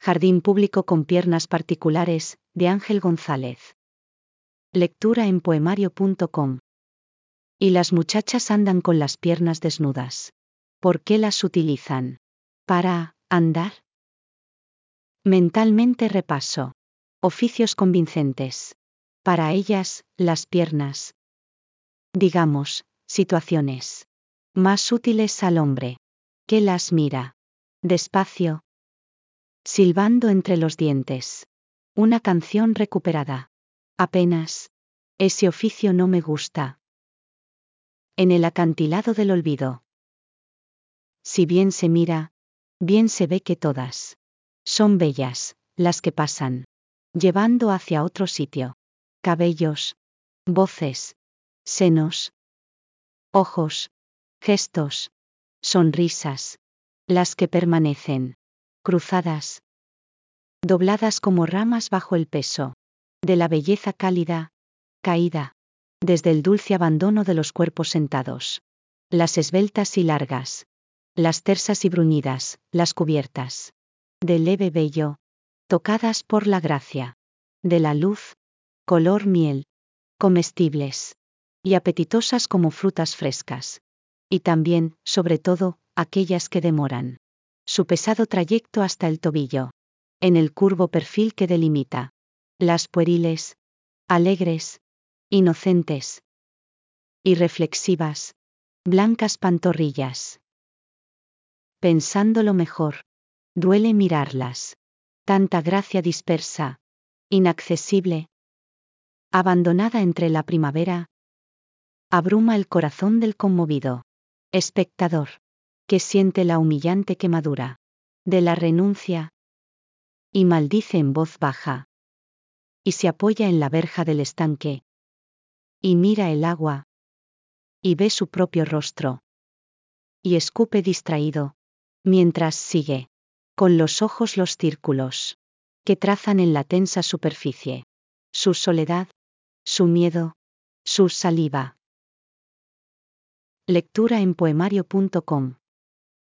Jardín público con piernas particulares, de Ángel González. Lectura en poemario.com. Y las muchachas andan con las piernas desnudas. ¿Por qué las utilizan? ¿Para andar? Mentalmente repaso. Oficios convincentes. Para ellas, las piernas. Digamos, situaciones. Más útiles al hombre. Que las mira. Despacio. Silbando entre los dientes. Una canción recuperada. Apenas. Ese oficio no me gusta. En el acantilado del olvido. Si bien se mira, bien se ve que todas son bellas, las que pasan, llevando hacia otro sitio. Cabellos, voces, senos, ojos, gestos, sonrisas, las que permanecen, cruzadas, dobladas como ramas bajo el peso de la belleza cálida, caída, desde el dulce abandono de los cuerpos sentados. Las esbeltas y largas, las tersas y bruñidas, las cubiertas de leve vello, tocadas por la gracia de la luz, color miel, comestibles y apetitosas como frutas frescas. Y también, sobre todo, aquellas que demoran su pesado trayecto hasta el tobillo, en el curvo perfil que delimita las pueriles, alegres, inocentes y reflexivas, blancas pantorrillas. Pensándolo mejor, duele mirarlas. Tanta gracia dispersa, inaccesible, abandonada entre la primavera, abruma el corazón del conmovido espectador, que siente la humillante quemadura de la renuncia y maldice en voz baja. Y se apoya en la verja del estanque y mira el agua y ve su propio rostro y escupe distraído, mientras sigue con los ojos los círculos que trazan en la tensa superficie su soledad, su miedo, su saliva. Lectura en poemario.com.